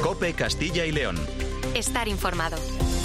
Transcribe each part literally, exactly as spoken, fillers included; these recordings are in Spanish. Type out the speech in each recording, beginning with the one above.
COPE Castilla y León. Estar informado.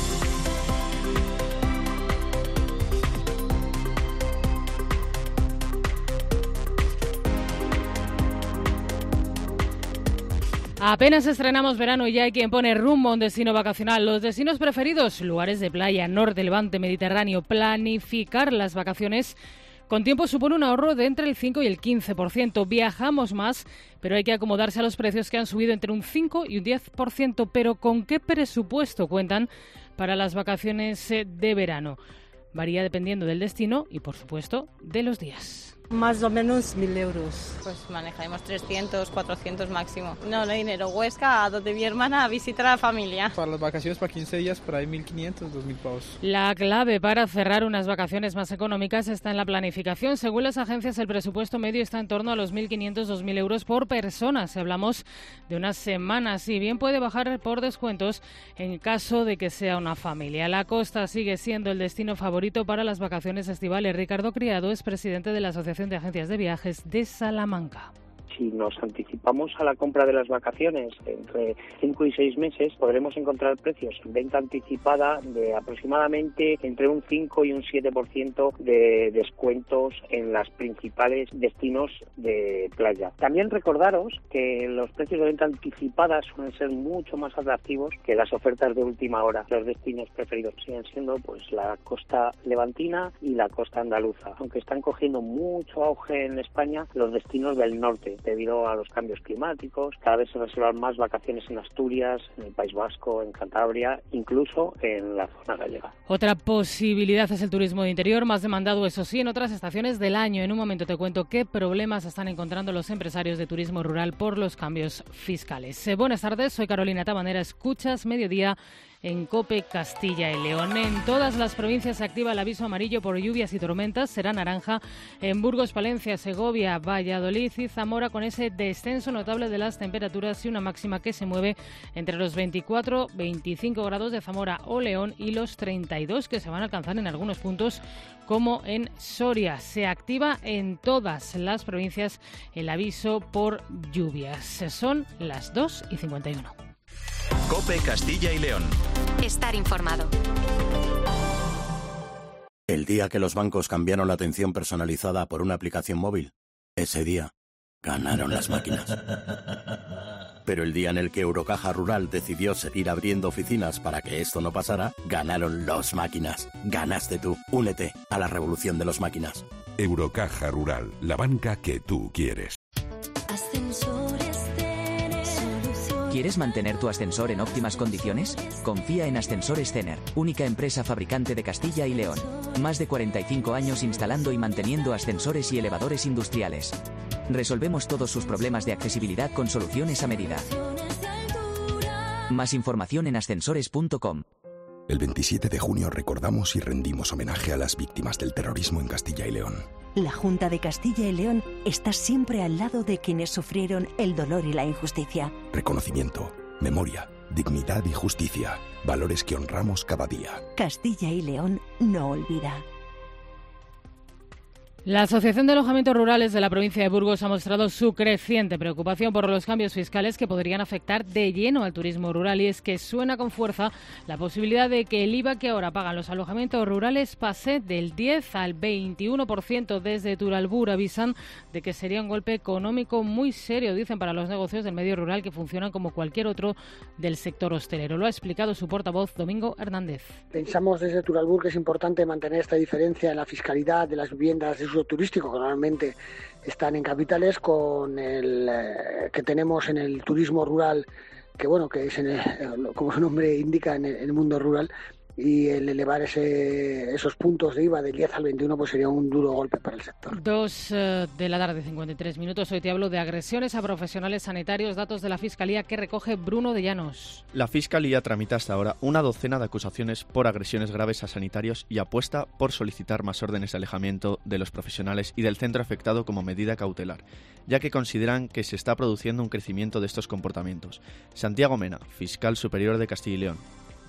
Apenas estrenamos verano y ya hay quien pone rumbo a un destino vacacional. Los destinos preferidos, lugares de playa, norte, levante, mediterráneo. Planificar las vacaciones con tiempo supone un ahorro de entre el cinco y el quince por ciento. Viajamos más, pero hay que acomodarse a los precios que han subido entre un cinco y un diez por ciento. Pero ¿con qué presupuesto cuentan para las vacaciones de verano? Varía dependiendo del destino y, por supuesto, de los días. Más o menos mil euros. Pues manejaremos trescientos, cuatrocientos máximo. No, no hay dinero. Huesca, a donde mi hermana, a visitar a la familia. Para las vacaciones, para quince días, por ahí mil quinientos, dos mil pavos. La clave para cerrar unas vacaciones más económicas está en la planificación. Según las agencias, el presupuesto medio está en torno a los mil quinientos, dos mil euros por persona. Si hablamos de unas semanas, y bien puede bajar por descuentos en caso de que sea una familia. La costa sigue siendo el destino favorito para las vacaciones estivales. Ricardo Criado es presidente de la Asociación de Agencias de Viajes de Salamanca. Si nos anticipamos a la compra de las vacaciones entre cinco y seis meses, podremos encontrar precios en venta anticipada de aproximadamente entre un cinco y un siete por ciento de descuentos en los principales destinos de playa. También recordaros que los precios de venta anticipada suelen ser mucho más atractivos que las ofertas de última hora. Los destinos preferidos siguen siendo pues la costa levantina y la costa andaluza, aunque están cogiendo mucho auge en España los destinos del norte. Debido a los cambios climáticos, cada vez se reservan más vacaciones en Asturias, en el País Vasco, en Cantabria, incluso en la zona gallega. Otra posibilidad es el turismo de interior, más demandado, eso sí, en otras estaciones del año. En un momento te cuento qué problemas están encontrando los empresarios de turismo rural por los cambios fiscales. Eh, buenas tardes, soy Carolina Tabanera, escuchas Mediodía en COPE Castilla y León. En todas las provincias se activa el aviso amarillo por lluvias y tormentas. Será naranja en Burgos, Palencia, Segovia, Valladolid y Zamora, con ese descenso notable de las temperaturas y una máxima que se mueve entre los veinticuatro, veinticinco grados de Zamora o León y los treinta y dos que se van a alcanzar en algunos puntos como en Soria. Se activa en todas las provincias el aviso por lluvias. Son las dos y cincuenta y uno. COPE Castilla y León. Estar informado. El día que los bancos cambiaron la atención personalizada por una aplicación móvil, ese día ganaron las máquinas. Pero el día en el que Eurocaja Rural decidió seguir abriendo oficinas para que esto no pasara, ganaron los máquinas. Ganaste tú. Únete a la revolución de los máquinas. Eurocaja Rural, la banca que tú quieres. ¿Quieres mantener tu ascensor en óptimas condiciones? Confía en Ascensores Cener, única empresa fabricante de Castilla y León. Más de cuarenta y cinco años instalando y manteniendo ascensores y elevadores industriales. Resolvemos todos sus problemas de accesibilidad con soluciones a medida. Más información en ascensores punto com. El veintisiete de junio recordamos y rendimos homenaje a las víctimas del terrorismo en Castilla y León. La Junta de Castilla y León está siempre al lado de quienes sufrieron el dolor y la injusticia. Reconocimiento, memoria, dignidad y justicia. Valores que honramos cada día. Castilla y León no olvida. La Asociación de Alojamientos Rurales de la provincia de Burgos ha mostrado su creciente preocupación por los cambios fiscales que podrían afectar de lleno al turismo rural, y es que suena con fuerza la posibilidad de que el I V A que ahora pagan los alojamientos rurales pase del diez al veintiuno por ciento. Desde Turalbur avisan de que sería un golpe económico muy serio, dicen, para los negocios del medio rural que funcionan como cualquier otro del sector hostelero. Lo ha explicado su portavoz, Domingo Hernández. Pensamos desde Turalbur que es importante mantener esta diferencia en la fiscalidad de las viviendas de uso turístico, que normalmente están en capitales, con el eh, que tenemos en el turismo rural, que bueno, que es en el, como su nombre indica, en el, en el mundo rural, y el elevar ese, esos puntos de I V A del diez al veintiuno pues sería un duro golpe para el sector. Dos uh, de la tarde, cincuenta y tres minutos. Hoy te hablo de agresiones a profesionales sanitarios, datos de la Fiscalía que recoge Bruno de Llanos. La Fiscalía tramita hasta ahora una docena de acusaciones por agresiones graves a sanitarios y apuesta por solicitar más órdenes de alejamiento de los profesionales y del centro afectado como medida cautelar, ya que consideran que se está produciendo un crecimiento de estos comportamientos. Santiago Mena, fiscal superior de Castilla y León.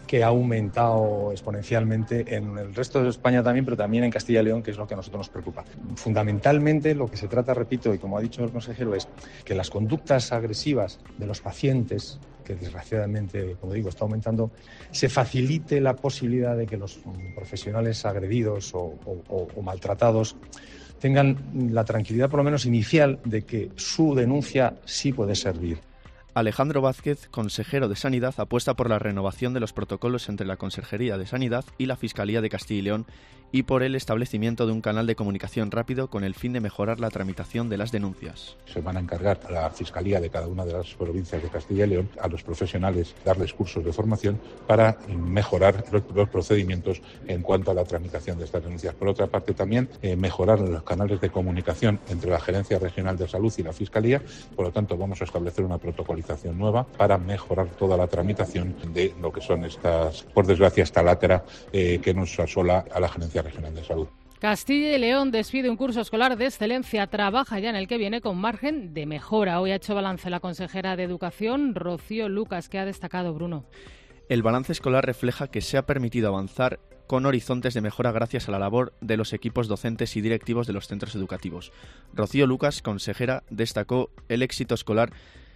que ha aumentado exponencialmente en el resto de España también, pero también en Castilla y León, que es lo que a nosotros nos preocupa. Fundamentalmente lo que se trata, repito, y como ha dicho el consejero, es que las conductas agresivas de los pacientes, que desgraciadamente, como digo, está aumentando, se facilite la posibilidad de que los profesionales agredidos o, o, o maltratados tengan la tranquilidad, por lo menos inicial, de que su denuncia sí puede servir. Alejandro Vázquez, consejero de Sanidad, apuesta por la renovación de los protocolos entre la Consejería de Sanidad y la Fiscalía de Castilla y León y por el establecimiento de un canal de comunicación rápido con el fin de mejorar la tramitación de las denuncias. Se van a encargar a la Fiscalía de cada una de las provincias de Castilla y León, a los profesionales, darles cursos de formación para mejorar los, los procedimientos en cuanto a la tramitación de estas denuncias. Por otra parte, también eh, mejorar los canales de comunicación entre la Gerencia Regional de Salud y la Fiscalía. Por lo tanto, vamos a establecer una protocolización nueva para mejorar toda la tramitación de lo que son estas, por desgracia, esta lacra eh, que nos asola a la Gerencia Regional de Salud. Castilla y León despide un curso escolar de excelencia, trabaja ya en el que viene con margen de mejora. Hoy ha hecho balance la consejera de Educación, Rocío Lucas, que ha destacado, Bruno. El balance escolar refleja que se ha permitido avanzar con horizontes de mejora gracias a la labor de los equipos docentes y directivos de los centros educativos. Rocío Lucas, consejera, destacó el éxito escolar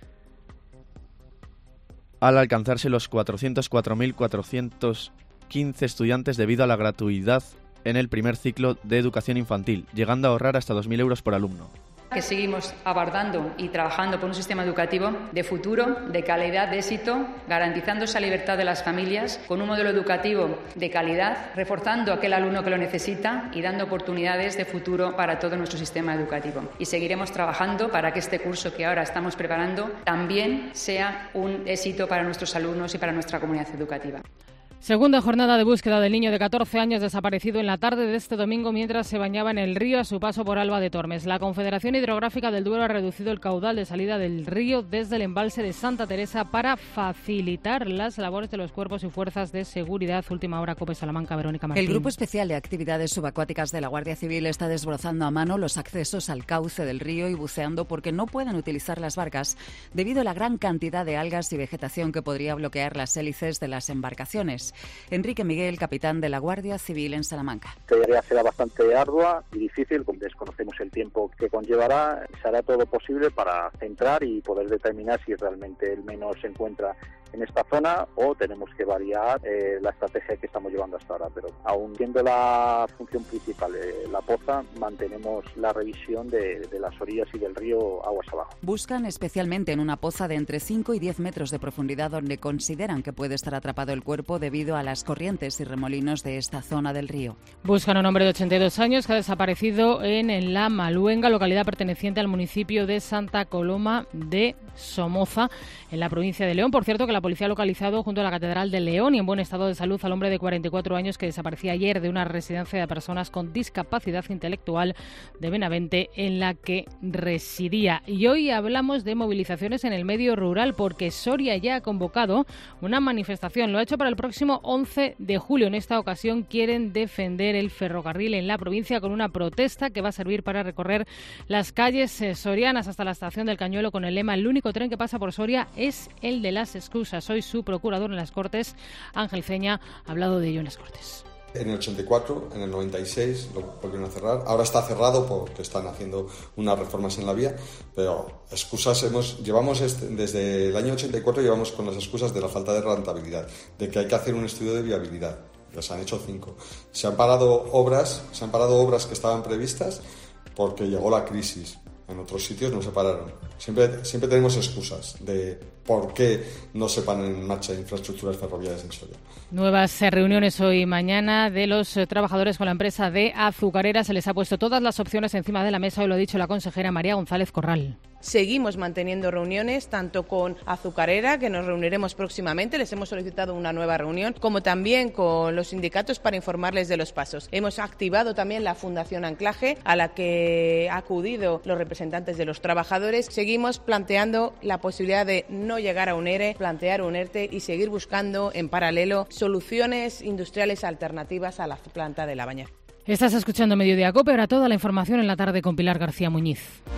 al alcanzarse los cuatrocientos cuatro mil cuatrocientos quince estudiantes debido a la gratuidad en el primer ciclo de educación infantil, llegando a ahorrar hasta dos mil euros por alumno. Que seguimos abordando y trabajando por un sistema educativo de futuro, de calidad, de éxito, garantizando esa libertad de las familias, con un modelo educativo de calidad, reforzando a aquel alumno que lo necesita y dando oportunidades de futuro para todo nuestro sistema educativo. Y seguiremos trabajando para que este curso que ahora estamos preparando también sea un éxito para nuestros alumnos y para nuestra comunidad educativa. Segunda jornada de búsqueda del niño de catorce años desaparecido en la tarde de este domingo mientras se bañaba en el río a su paso por Alba de Tormes. La Confederación Hidrográfica del Duero ha reducido el caudal de salida del río desde el embalse de Santa Teresa para facilitar las labores de los cuerpos y fuerzas de seguridad. Última hora, COPE Salamanca, Verónica Martín. El Grupo Especial de Actividades Subacuáticas de la Guardia Civil está desbrozando a mano los accesos al cauce del río y buceando porque no pueden utilizar las barcas debido a la gran cantidad de algas y vegetación que podría bloquear las hélices de las embarcaciones. Enrique Miguel, capitán de la Guardia Civil en Salamanca. Esta tarea será bastante ardua y difícil, desconocemos el tiempo que conllevará, se hará todo lo posible para centrar y poder determinar si realmente el menor se encuentra en esta zona o tenemos que variar eh, la estrategia que estamos llevando hasta ahora, pero aún siendo la función principal eh, la poza, mantenemos la revisión de, de las orillas y del río aguas abajo. Buscan especialmente en una poza de entre cinco y diez metros de profundidad donde consideran que puede estar atrapado el cuerpo debido a las corrientes y remolinos de esta zona del río. Buscan a un hombre de ochenta y dos años que ha desaparecido en La Maluenga, localidad perteneciente al municipio de Santa Coloma de Somoza, en la provincia de León. Por cierto, que la policía ha localizado junto a la Catedral de León y en buen estado de salud al hombre de cuarenta y cuatro años que desaparecía ayer de una residencia de personas con discapacidad intelectual de Benavente en la que residía. Y hoy hablamos de movilizaciones en el medio rural porque Soria ya ha convocado una manifestación. Lo ha hecho para el próximo once de julio. En esta ocasión quieren defender el ferrocarril en la provincia con una protesta que va a servir para recorrer las calles sorianas hasta la estación del Cañuelo con el lema "El único tren que pasa por Soria es el de las excusas". Hoy su procurador en las Cortes, Ángel Ceña, ha hablado de ello en las Cortes. En el ochenta y cuatro, en el noventa y seis lo volvieron a cerrar. Ahora está cerrado porque están haciendo unas reformas en la vía, pero excusas hemos llevamos este, desde el año ochenta y cuatro llevamos con las excusas de la falta de rentabilidad, de que hay que hacer un estudio de viabilidad. Ya se han hecho cinco. Se han parado obras, se han parado obras que estaban previstas porque llegó la crisis. En otros sitios no se pararon. Siempre, siempre tenemos excusas de por qué no se ponen en marcha infraestructuras ferroviarias en Soria. Nuevas reuniones hoy y mañana de los trabajadores con la empresa de azucarera. Se les ha puesto todas las opciones encima de la mesa. Hoy lo ha dicho la consejera María González Corral. Seguimos manteniendo reuniones tanto con Azucarera, que nos reuniremos próximamente, les hemos solicitado una nueva reunión, como también con los sindicatos para informarles de los pasos. Hemos activado también la Fundación Anclaje, a la que han acudido los representantes de los trabajadores. Seguimos planteando la posibilidad de no llegar a un ERE, plantear un ERTE y seguir buscando en paralelo soluciones industriales alternativas a la planta de La Baña. Estás escuchando Mediodía COPE, ahora toda la información en la tarde con Pilar García Muñiz.